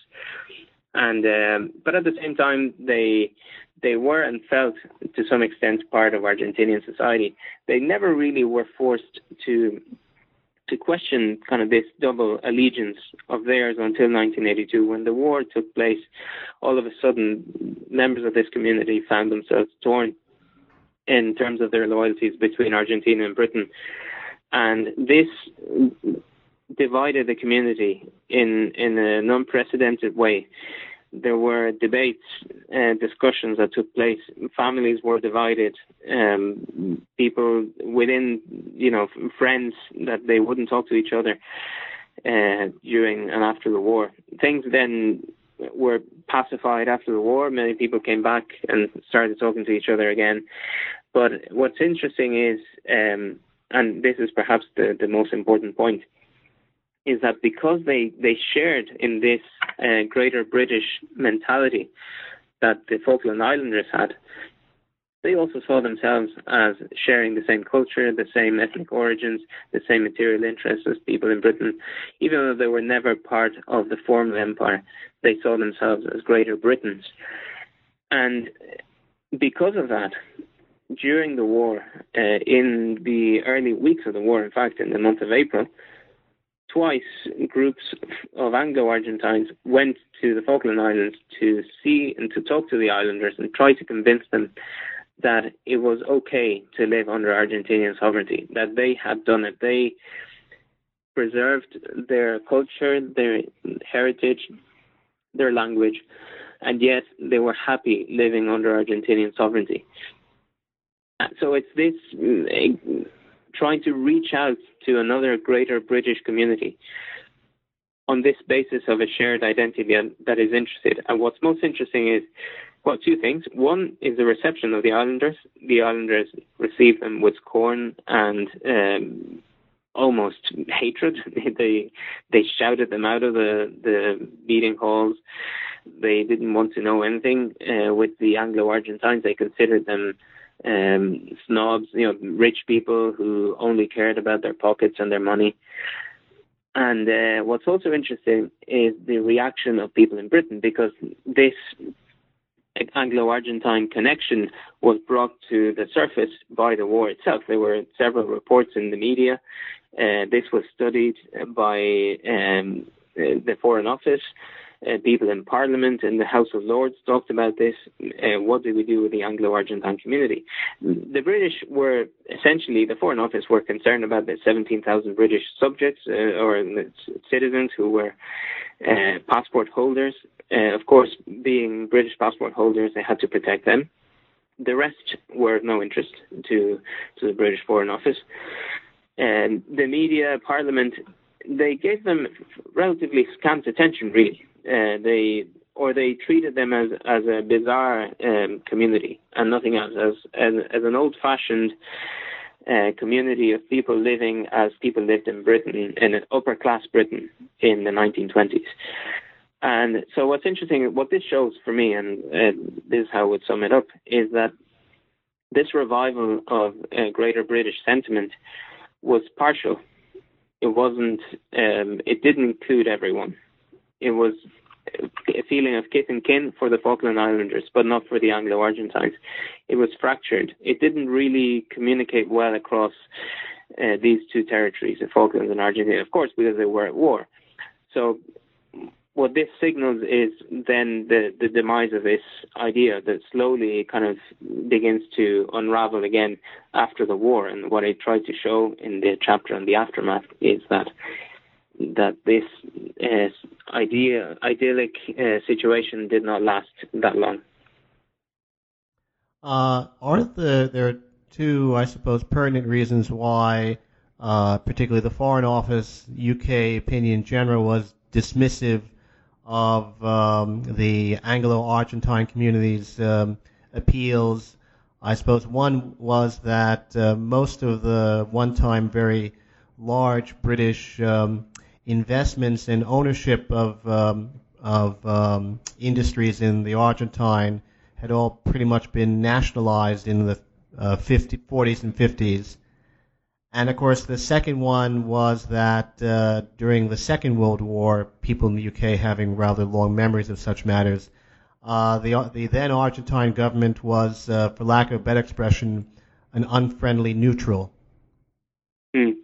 And um, but at the same time, they they were and felt to some extent part of Argentinian society. They never really were forced to to question kind of this double allegiance of theirs until nineteen eighty-two. When the war took place, all of a sudden, members of this community found themselves torn in terms of their loyalties between Argentina and Britain. And this divided the community in, in an unprecedented way. There were debates and discussions that took place. Families were divided. Um, people within, you know, friends that they wouldn't talk to each other uh, during and after the war. Things then were pacified after the war. Many people came back and started talking to each other again. But what's interesting is, um, and this is perhaps the, the most important point, is that because they, they shared in this uh, greater British mentality that the Falkland Islanders had, they also saw themselves as sharing the same culture, the same ethnic origins, the same material interests as people in Britain. Even though they were never part of the former empire, they saw themselves as greater Britons. And because of that, during the war, uh, in the early weeks of the war, in fact, in the month of April, twice groups of Anglo-Argentines went to the Falkland Islands to see and to talk to the islanders and try to convince them that it was okay to live under Argentinian sovereignty, that they had done it. They preserved their culture, their heritage, their language, and yet they were happy living under Argentinian sovereignty. So it's this uh, trying to reach out to another greater British community on this basis of a shared identity that is interested. And what's most interesting is, well, two things. One is the reception of the islanders. The islanders received them with scorn and um, almost hatred. they they shouted them out of the, the meeting halls. They didn't want to know anything uh, with the Anglo-Argentines. They considered them um, snobs, you know, rich people who only cared about their pockets and their money. And uh, what's also interesting is the reaction of people in Britain, because this Anglo-Argentine connection was brought to the surface by the war itself. There were several reports in the media. Uh, this was studied by um, the Foreign Office. Uh, people in Parliament and the House of Lords talked about this. Uh, what do we do with the Anglo-Argentine community? The British were essentially, the Foreign Office were concerned about the seventeen thousand British subjects uh, or citizens who were uh, passport holders. Uh, of course, being British passport holders, they had to protect them. The rest were of no interest to, to the British Foreign Office. And the media, Parliament, they gave them relatively scant attention, really. Uh, they or they treated them as as a bizarre um, community and nothing else, as as, as an old-fashioned uh, community of people living as people lived in Britain, in an upper-class Britain in the nineteen twenties. And so, what's interesting, what this shows for me, and uh, this is how I would sum it up, is that this revival of uh, Greater British sentiment was partial. It wasn't. Um, it didn't include everyone. It was a feeling of kith and kin for the Falkland Islanders, but not for the Anglo-Argentines. It was fractured. It didn't really communicate well across uh, these two territories, the Falklands and Argentina, of course, because they were at war. So what this signals is then the, the demise of this idea that slowly kind of begins to unravel again after the war. And what I tried to show in the chapter on the aftermath is that that this uh, idea, idyllic uh, situation did not last that long. Uh, aren't the, there are two, I suppose, pertinent reasons why, uh, particularly the Foreign Office, U K opinion in general, was dismissive of um, the Anglo-Argentine community's um, appeals? I suppose one was that uh, most of the one-time very large British um, investments and ownership of um, of um, industries in the Argentine had all pretty much been nationalized in the uh, fifties, forties and fifties. And of course, the second one was that uh, during the Second World War, people in the U K having rather long memories of such matters, uh, the the then Argentine government was, uh, for lack of a better expression, an unfriendly neutral. Mm.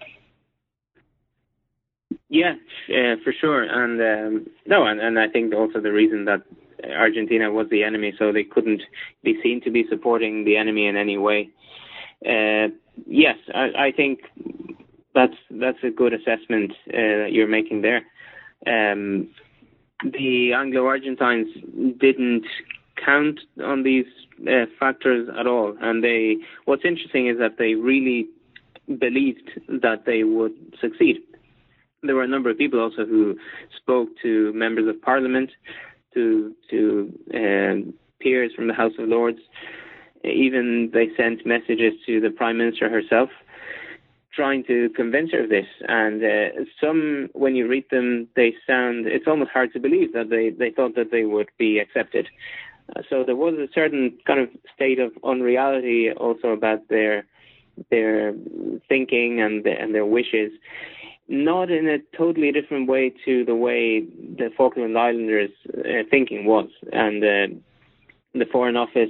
Yeah, uh, for sure. And um, no, and, and I think also the reason that Argentina was the enemy, so they couldn't be seen to be supporting the enemy in any way. Uh, yes, I, I think that's that's a good assessment uh, that you're making there. Um, the Anglo-Argentines didn't count on these uh, factors at all, and they. What's interesting is that they really believed that they would succeed. There were a number of people also who spoke to members of Parliament, to to um, peers from the House of Lords. Even they sent messages to the Prime Minister herself, trying to convince her of this. And uh, some, when you read them, they sound, it's almost hard to believe that they, they thought that they would be accepted. Uh, so there was a certain kind of state of unreality also about their their thinking and, and their wishes. Not in a totally different way to the way the Falkland Islanders' uh, thinking was. And uh, the Foreign Office,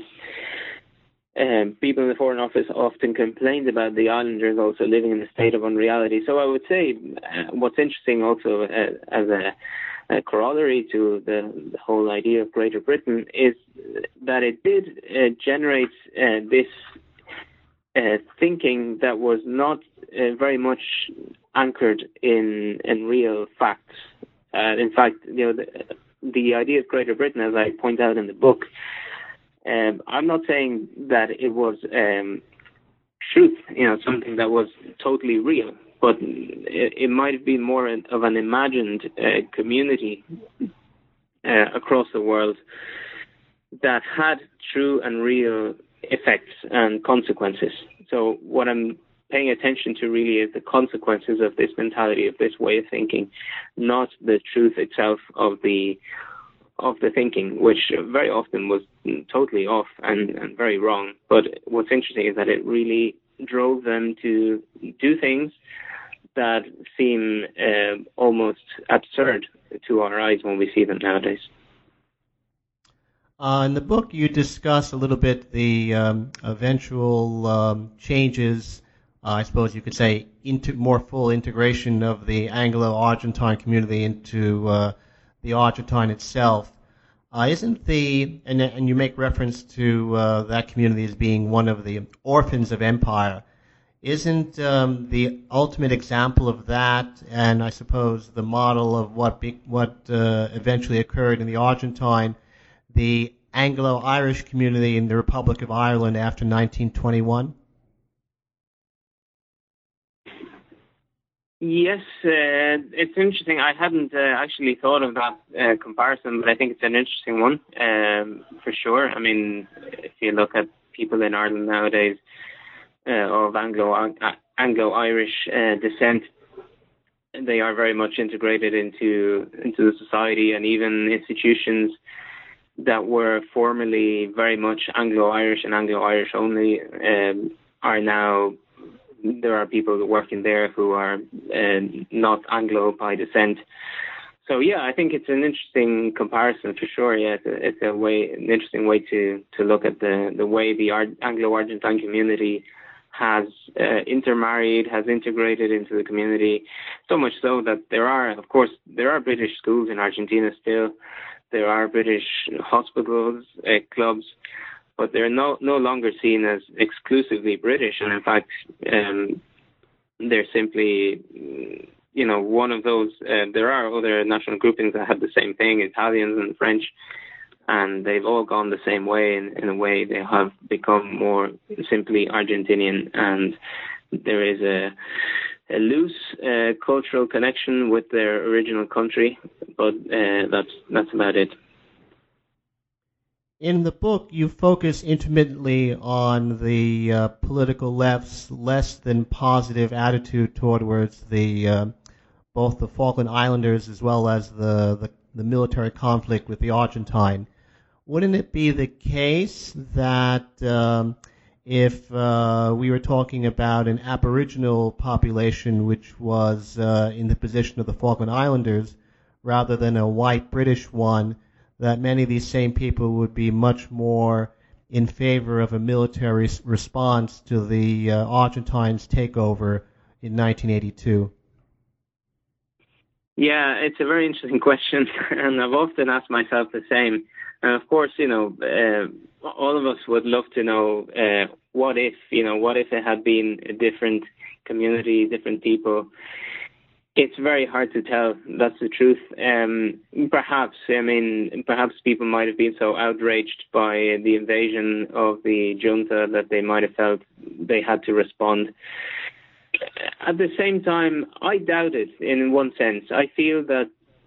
um, people in the Foreign Office often complained about the Islanders also living in a state of unreality. So I would say uh, what's interesting also uh, as a, a corollary to the, the whole idea of Greater Britain is that it did uh, generate uh, this uh, thinking that was not uh, very much anchored in in real facts. Uh, in fact, you know, the, the idea of Greater Britain, as I point out in the book, um, I'm not saying that it was um, truth, you know, something that was totally real, but it, it might have been more of an imagined uh, community uh, across the world that had true and real effects and consequences. So what I'm paying attention to really is the consequences of this mentality, of this way of thinking, not the truth itself of the of the thinking, which very often was totally off and, and very wrong. But what's interesting is that it really drove them to do things that seem uh, almost absurd to our eyes when we see them nowadays. Uh, in the book, you discuss a little bit the um, eventual um, changes, uh, I suppose you could say, into more full integration of the Anglo-Argentine community into uh, the Argentine itself. Uh, isn't the, and, and you make reference to uh, that community as being one of the orphans of empire, isn't um, the ultimate example of that, and I suppose the model of what be, what uh, eventually occurred in the Argentine, the Anglo-Irish community in the Republic of Ireland after nineteen twenty-one? Yes, uh, it's interesting. I hadn't uh, actually thought of that uh, comparison, but I think it's an interesting one, um, for sure. I mean, if you look at people in Ireland nowadays uh, of Anglo uh, Anglo-Irish uh, descent, they are very much integrated into into the society, and even institutions that were formerly very much Anglo-Irish and Anglo-Irish only um, are now. There are people working there who are uh, not Anglo by descent. So yeah, I think it's an interesting comparison for sure. Yeah, it's a, it's a way, an interesting way to, to look at the, the way the Ar- Anglo-Argentine community has uh, intermarried, has integrated into the community. So much so that there are, of course, there are British schools in Argentina still. There are British hospitals, uh, clubs. But they're no no longer seen as exclusively British, and in fact, um, they're simply, you know, one of those. Uh, there are other national groupings that have the same thing, Italians and French, and they've all gone the same way. In, in a way, they have become more simply Argentinian, and there is a a loose uh, cultural connection with their original country, but uh, that's that's about it. In the book, you focus intermittently on the uh, political left's less than positive attitude towards the uh, both the Falkland Islanders as well as the, the, the military conflict with the Argentine. Wouldn't it be the case that um, if uh, we were talking about an Aboriginal population which was uh, in the position of the Falkland Islanders rather than a white British one, that many of these same people would be much more in favor of a military response to the uh, Argentines' takeover in nineteen eighty-two? Yeah, it's a very interesting question, and I've often asked myself the same. And of course, you know, uh, all of us would love to know uh, what if, you know, what if it had been a different community, different people. It's very hard to tell. That's the truth. Um, perhaps, I mean, perhaps people might have been so outraged by the invasion of the junta that they might have felt they had to respond. At the same time, I doubt it in one sense. I feel that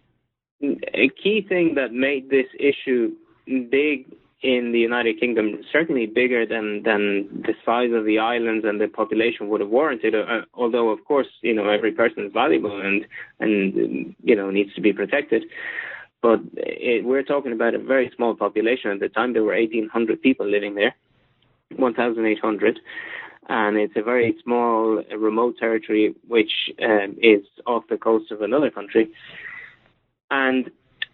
a key thing that made this issue big in the United Kingdom, certainly bigger than, than the size of the islands and the population would have warranted, uh, although, of course, you know, every person is valuable and, and you know, needs to be protected. But it, we're talking about a very small population. At the time, there were eighteen hundred people living there, one thousand eight hundred. And it's a very small, remote territory, which um, is off the coast of another country. And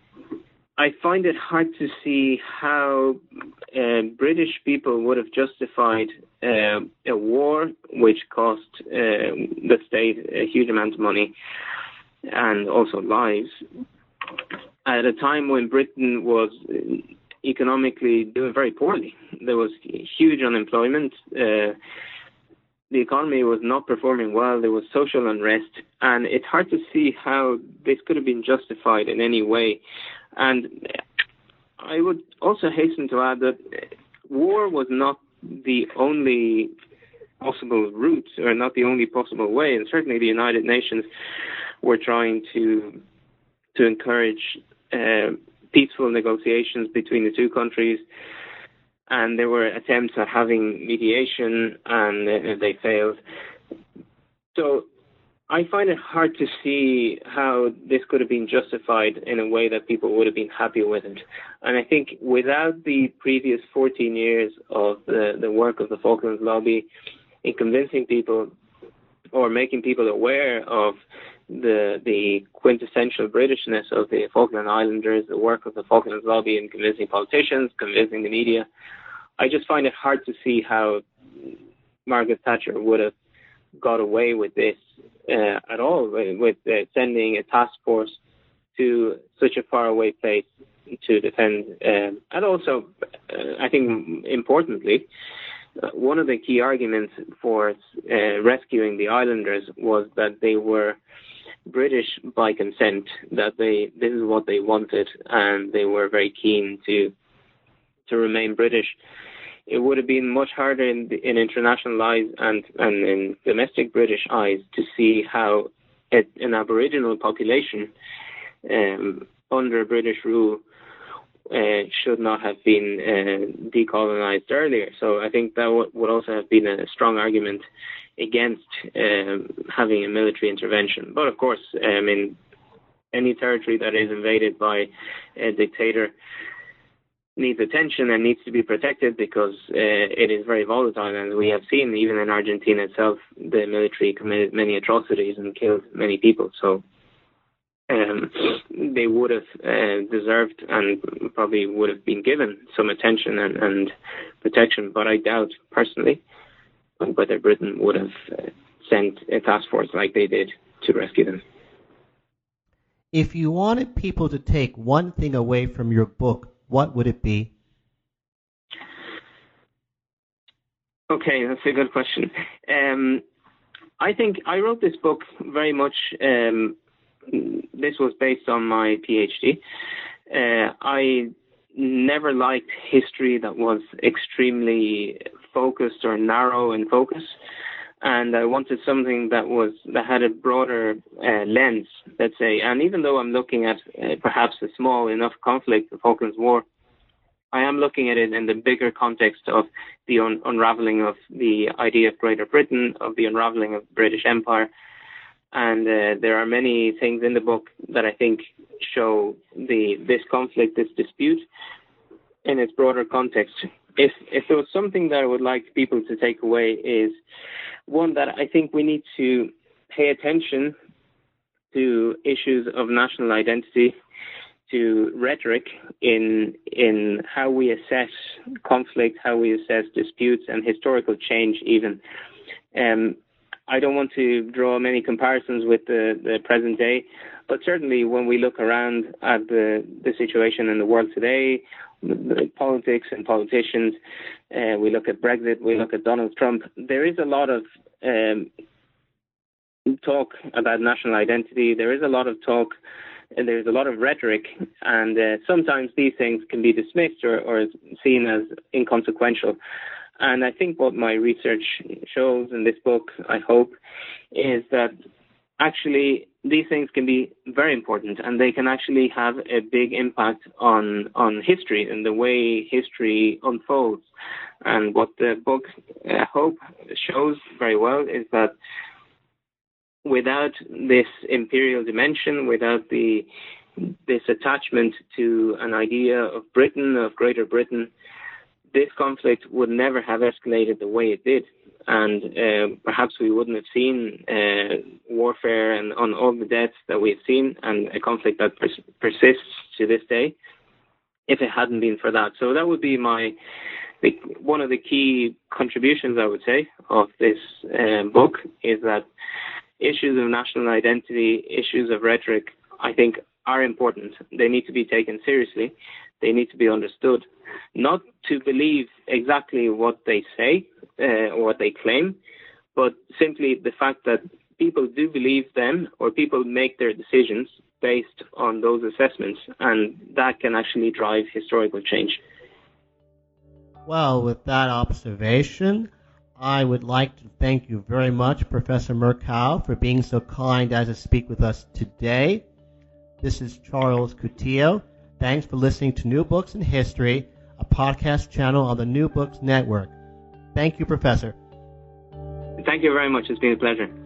I find it hard to see how uh, British people would have justified uh, a war which cost uh, the state a huge amount of money and also lives at a time when Britain was economically doing very poorly. There was huge unemployment. Uh, the economy was not performing well. There was social unrest. And it's hard to see how this could have been justified in any way. And I would also hasten to add that war was not the only possible route or not the only possible way. And certainly the United Nations were trying to to encourage uh, peaceful negotiations between the two countries. And there were attempts at having mediation, and uh, they failed. So I find it hard to see how this could have been justified in a way that people would have been happy with it. And I think without the previous fourteen years of the, the work of the Falklands Lobby in convincing people or making people aware of the the quintessential Britishness of the Falkland Islanders, the work of the Falklands Lobby in convincing politicians, convincing the media. I just find it hard to see how Margaret Thatcher would have got away with this uh, at all, with uh, sending a task force to such a faraway place to defend. Um, and also, uh, I think importantly, uh, one of the key arguments for uh, rescuing the islanders was that they were British by consent, that they this is what they wanted, and they were very keen to to remain British. It would have been much harder in, in international eyes and, and in domestic British eyes to see how it, an Aboriginal population um, under British rule uh, should not have been uh, decolonized earlier. So I think that w- would also have been a strong argument against um, having a military intervention. But of course, um, in any territory that is invaded by a dictator needs attention and needs to be protected because uh, it is very volatile. And we have seen, even in Argentina itself, the military committed many atrocities and killed many people. So um, they would have uh, deserved and probably would have been given some attention and, and protection. But I doubt, personally, whether Britain would have uh, sent a task force like they did to rescue them. If you wanted people to take one thing away from your book, what would it be? Okay, that's a good question. Um, I think I wrote this book very much, um, this was based on my PhD. Uh, I never liked history that was extremely focused or narrow in focus. And I wanted something that was that had a broader uh, lens, let's say. And even though I'm looking at uh, perhaps a small enough conflict, the Falklands War, I am looking at it in the bigger context of the un- unraveling of the idea of Greater Britain, of the unraveling of the British Empire. And uh, there are many things in the book that I think show the this conflict, this dispute, in its broader context. If if there was something that I would like people to take away is one that I think we need to pay attention to issues of national identity, to rhetoric in in how we assess conflict, how we assess disputes and historical change even. Um, I don't want to draw many comparisons with the, the present day, but certainly when we look around at the, the situation in the world today, the politics and politicians, uh, we look at Brexit, we look at Donald Trump, there is a lot of um, talk about national identity, there is a lot of talk, and there's a lot of rhetoric, and uh, sometimes these things can be dismissed or, or seen as inconsequential. And I think what my research shows in this book, I hope, is that actually these things can be very important, and they can actually have a big impact on on history and the way history unfolds. And what the book, I hope, shows very well is that without this imperial dimension, without the this attachment to an idea of Britain, of Greater Britain, this conflict would never have escalated the way it did. And uh, perhaps we wouldn't have seen uh, warfare and on all the deaths that we've seen, and a conflict that pers- persists to this day, if it hadn't been for that. So that would be my the, one of the key contributions, I would say, of this uh, book, is that issues of national identity, issues of rhetoric, I think, are important. They need to be taken seriously. They need to be understood, not to believe exactly what they say uh, or what they claim, but simply the fact that people do believe them, or people make their decisions based on those assessments, and that can actually drive historical change. Well, with that observation, I would like to thank you very much, Professor Murkow, for being so kind as to speak with us today. This is Charles Coutinho. Thanks for listening to New Books in History, a podcast channel on the New Books Network. Thank you, Professor. Thank you very much. It's been a pleasure.